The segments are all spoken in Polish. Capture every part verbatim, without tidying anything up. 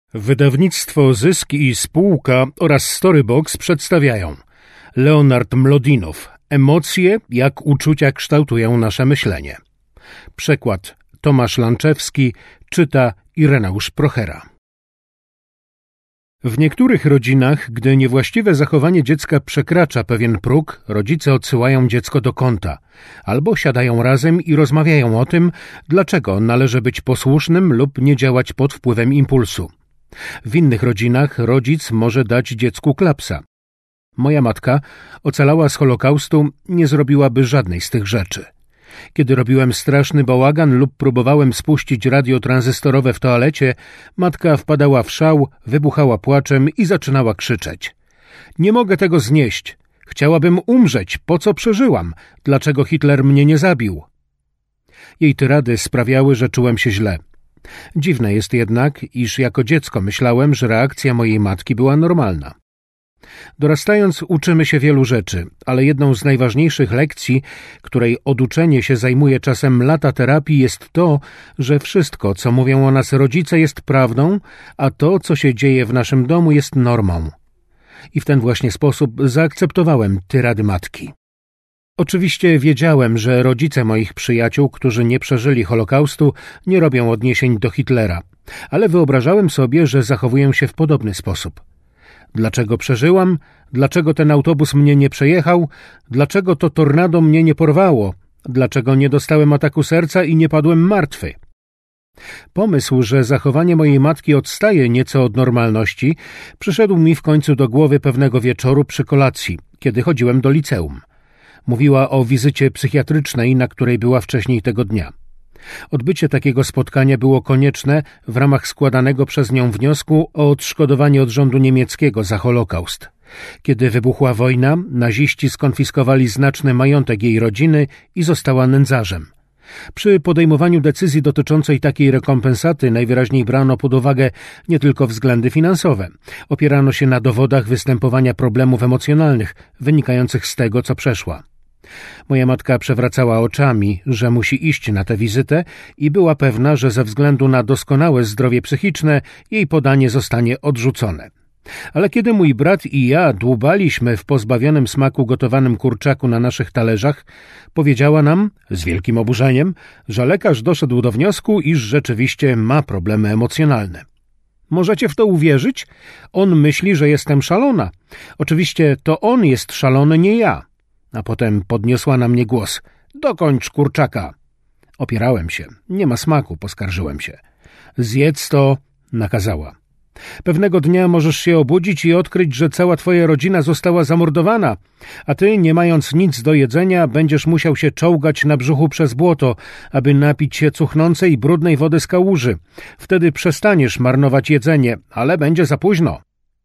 Wydawnictwo Zysk i Spółka oraz Storybox przedstawiają Leonard Mlodinow. Emocje, jak uczucia kształtują nasze myślenie. Przekład Tomasz Lanczewski, czyta Ireneusz Prochera. W niektórych rodzinach, gdy niewłaściwe zachowanie dziecka przekracza pewien próg, rodzice odsyłają dziecko do kąta, albo siadają razem i rozmawiają o tym, dlaczego należy być posłusznym lub nie działać pod wpływem impulsu. W innych rodzinach rodzic może dać dziecku klapsa. Moja matka ocalała z Holokaustu, nie zrobiłaby żadnej z tych rzeczy. Kiedy robiłem straszny bałagan lub próbowałem spuścić radio tranzystorowe w toalecie, matka wpadała w szał, wybuchała płaczem i zaczynała krzyczeć. Nie mogę tego znieść. Chciałabym umrzeć. Po co przeżyłam? Dlaczego Hitler mnie nie zabił? Jej tyrady sprawiały, że czułem się źle. Dziwne jest jednak, iż jako dziecko myślałem, że reakcja mojej matki była normalna. Dorastając uczymy się wielu rzeczy, ale jedną z najważniejszych lekcji, której oduczenie się zajmuje czasem lata terapii, jest to, że wszystko, co mówią o nas rodzice, jest prawdą, a to, co się dzieje w naszym domu, jest normą. I w ten właśnie sposób zaakceptowałem tyrady matki. Oczywiście wiedziałem, że rodzice moich przyjaciół, którzy nie przeżyli Holokaustu, nie robią odniesień do Hitlera, ale wyobrażałem sobie, że zachowują się w podobny sposób. Dlaczego przeżyłam? Dlaczego ten autobus mnie nie przejechał? Dlaczego to tornado mnie nie porwało? Dlaczego nie dostałem ataku serca i nie padłem martwy? Pomysł, że zachowanie mojej matki odstaje nieco od normalności, przyszedł mi w końcu do głowy pewnego wieczoru przy kolacji, kiedy chodziłem do liceum. Mówiła o wizycie psychiatrycznej, na której była wcześniej tego dnia. Odbycie takiego spotkania było konieczne w ramach składanego przez nią wniosku o odszkodowanie od rządu niemieckiego za Holokaust. Kiedy wybuchła wojna, naziści skonfiskowali znaczny majątek jej rodziny i została nędzarzem. Przy podejmowaniu decyzji dotyczącej takiej rekompensaty najwyraźniej brano pod uwagę nie tylko względy finansowe. Opierano się na dowodach występowania problemów emocjonalnych wynikających z tego, co przeszła. Moja matka przewracała oczami, że musi iść na tę wizytę i była pewna, że ze względu na doskonałe zdrowie psychiczne jej podanie zostanie odrzucone. Ale kiedy mój brat i ja dłubaliśmy w pozbawionym smaku gotowanym kurczaku na naszych talerzach, powiedziała nam, z wielkim oburzeniem, że lekarz doszedł do wniosku, iż rzeczywiście ma problemy emocjonalne. Możecie w to uwierzyć? On myśli, że jestem szalona. Oczywiście to on jest szalony, nie ja. A potem podniosła na mnie głos. Dokończ kurczaka. Opierałem się. Nie ma smaku, poskarżyłem się. Zjedz to, nakazała. Pewnego dnia możesz się obudzić i odkryć, że cała twoja rodzina została zamordowana, a ty, nie mając nic do jedzenia, będziesz musiał się czołgać na brzuchu przez błoto, aby napić się cuchnącej i brudnej wody z kałuży. Wtedy przestaniesz marnować jedzenie, ale będzie za późno.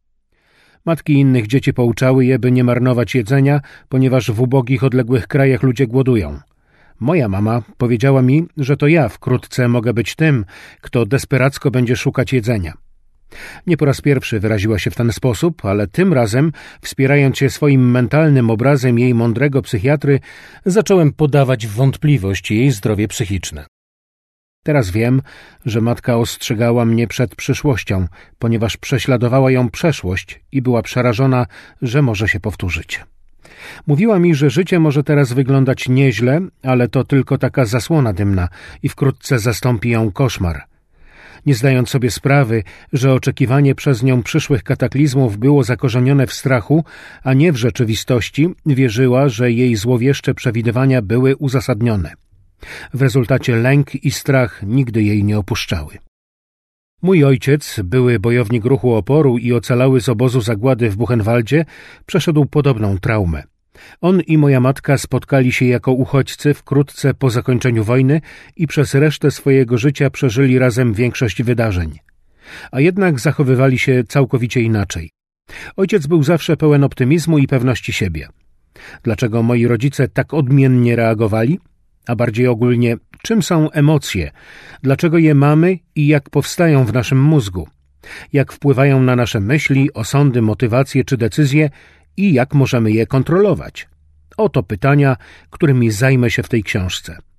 Matki innych dzieci pouczały je, by nie marnować jedzenia, ponieważ w ubogich, odległych krajach ludzie głodują. Moja mama powiedziała mi, że to ja wkrótce mogę być tym, kto desperacko będzie szukać jedzenia. Nie po raz pierwszy wyraziła się w ten sposób, ale tym razem, wspierając się swoim mentalnym obrazem jej mądrego psychiatry, zacząłem podawać w wątpliwość jej zdrowie psychiczne. Teraz wiem, że matka ostrzegała mnie przed przyszłością, ponieważ prześladowała ją przeszłość i była przerażona, że może się powtórzyć. Mówiła mi, że życie może teraz wyglądać nieźle, ale to tylko taka zasłona dymna i wkrótce zastąpi ją koszmar. Nie zdając sobie sprawy, że oczekiwanie przez nią przyszłych kataklizmów było zakorzenione w strachu, a nie w rzeczywistości, wierzyła, że jej złowieszcze przewidywania były uzasadnione. W rezultacie lęk i strach nigdy jej nie opuszczały. Mój ojciec, były bojownik ruchu oporu i ocalały z obozu zagłady w Buchenwaldzie, przeszedł podobną traumę. On i moja matka spotkali się jako uchodźcy wkrótce po zakończeniu wojny i przez resztę swojego życia przeżyli razem większość wydarzeń. A jednak zachowywali się całkowicie inaczej. Ojciec był zawsze pełen optymizmu i pewności siebie. Dlaczego moi rodzice tak odmiennie reagowali? A bardziej ogólnie, czym są emocje? Dlaczego je mamy i jak powstają w naszym mózgu? Jak wpływają na nasze myśli, osądy, motywacje czy decyzje i jak możemy je kontrolować? Oto pytania, którymi zajmę się w tej książce.